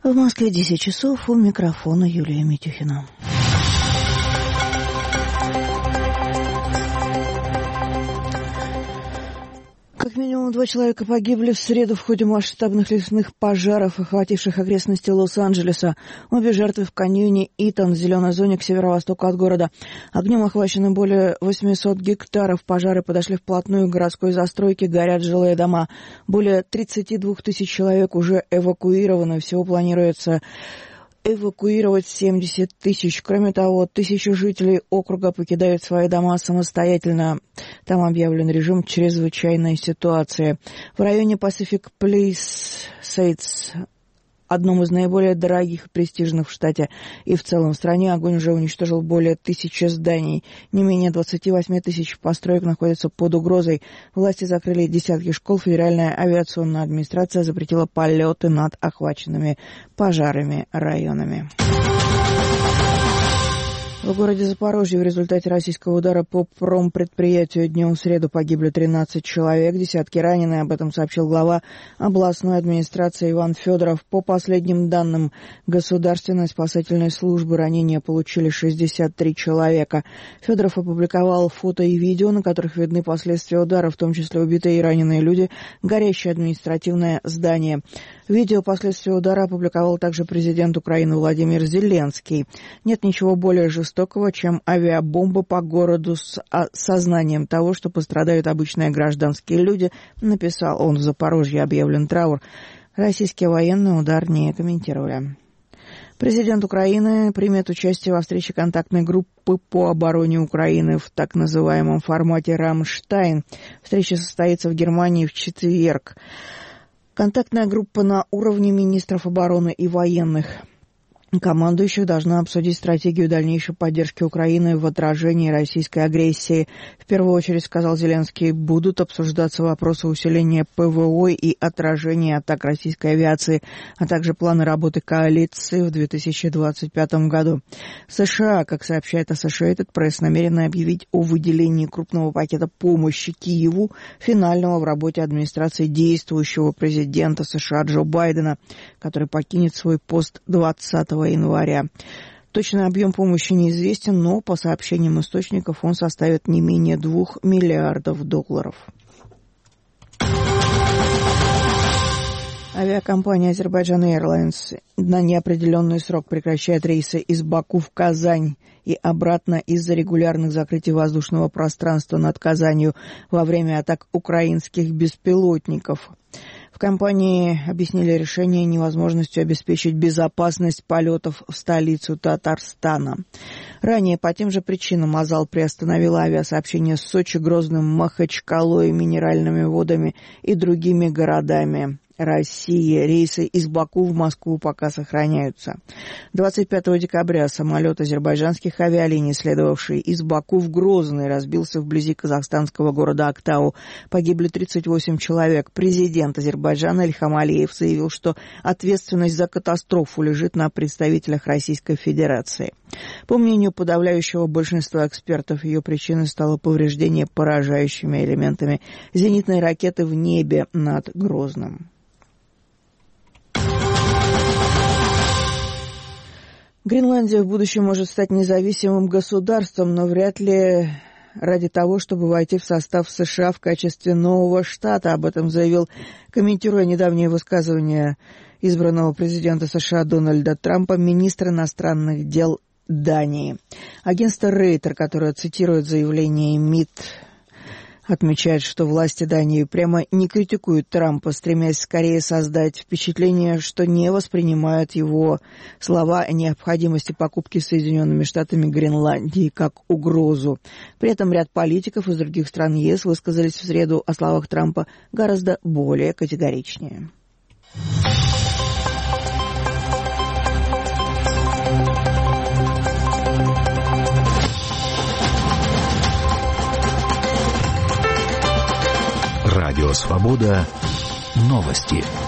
В Москве 10 часов, у микрофона Юлия Митюхина. Как минимум 2 человека погибли в среду в ходе масштабных лесных пожаров, охвативших окрестности Лос-Анджелеса. Обе жертвы в каньоне Итон, в зеленой зоне к северо-востоку от города. Огнем охвачено более 800 гектаров. Пожары подошли вплотную к городской застройке, горят жилые дома. Более 32 тысяч человек уже эвакуированы. Всего планируется эвакуировать 70 тысяч. Кроме того, 1000 жителей округа покидают свои дома самостоятельно. Там объявлен режим чрезвычайной ситуации. В районе Pacific Palisades, одном из наиболее дорогих и престижных в штате и в целом в стране, огонь уже уничтожил более 1000 зданий. Не менее 28 тысяч построек находятся под угрозой. Власти закрыли десятки школ. Федеральная авиационная администрация запретила полеты над охваченными пожарами районами. В городе Запорожье в результате российского удара по промпредприятию днем в среду погибли 13 человек, десятки ранены. Об этом сообщил глава областной администрации Иван Федоров. По последним данным Государственной спасательной службы, ранения получили 63 человека. Федоров опубликовал фото и видео, на которых видны последствия удара, в том числе убитые и раненые люди, горящее административное здание. Видео последствия удара опубликовал также президент Украины Владимир Зеленский. Нет ничего более жестокого, чем авиабомба по городу с сознанием того, что пострадают обычные гражданские люди, написал он. В Запорожье объявлен траур. Российские военные удар не комментировали. Президент Украины примет участие во встрече контактной группы по обороне Украины в так называемом формате «Рамштайн». Встреча состоится в Германии в четверг. Контактная группа на уровне министров обороны и военных командующих должна обсудить стратегию дальнейшей поддержки Украины в отражении российской агрессии. В первую очередь, сказал Зеленский, будут обсуждаться вопросы усиления ПВО и отражения атак российской авиации, а также планы работы коалиции в 2025 году. США, как сообщает Associated Press, намерены объявить о выделении крупного пакета помощи Киеву, финального в работе администрации действующего президента США Джо Байдена, который покинет свой пост 20 января. Точный объем помощи неизвестен, но, по сообщениям источников, он составит не менее $2 миллиардов. Авиакомпания Azerbaijan Airlines на неопределенный срок прекращает рейсы из Баку в Казань и обратно из-за регулярных закрытий воздушного пространства над Казанью во время атак украинских беспилотников. В компании объяснили решение невозможностью обеспечить безопасность полетов в столицу Татарстана. Ранее по тем же причинам Азал приостановила авиасообщение с Сочи, Грозным, Махачкалой, Минеральными водами и другими городами России. Рейсы из Баку в Москву пока сохраняются. 25 декабря самолет азербайджанских авиалиний, следовавший из Баку в Грозный, разбился вблизи казахстанского города Актау. Погибли 38 человек. Президент Азербайджана Ильхам Алиев заявил, что ответственность за катастрофу лежит на представителях Российской Федерации. По мнению подавляющего большинства экспертов, ее причиной стало повреждение поражающими элементами зенитной ракеты в небе над Грозным. Гренландия в будущем может стать независимым государством, но вряд ли ради того, чтобы войти в состав США в качестве нового штата. Об этом заявил, комментируя недавнее высказывание избранного президента США Дональда Трампа, министр иностранных дел Дании. Агентство Рейтер, которое цитирует заявление МИД, отмечает, что власти Дании прямо не критикуют Трампа, стремясь скорее создать впечатление, что не воспринимают его слова о необходимости покупки Соединенными Штатами Гренландии как угрозу. При этом ряд политиков из других стран ЕС высказались в среду о словах Трампа гораздо более категоричнее. Радио «Свобода». Новости.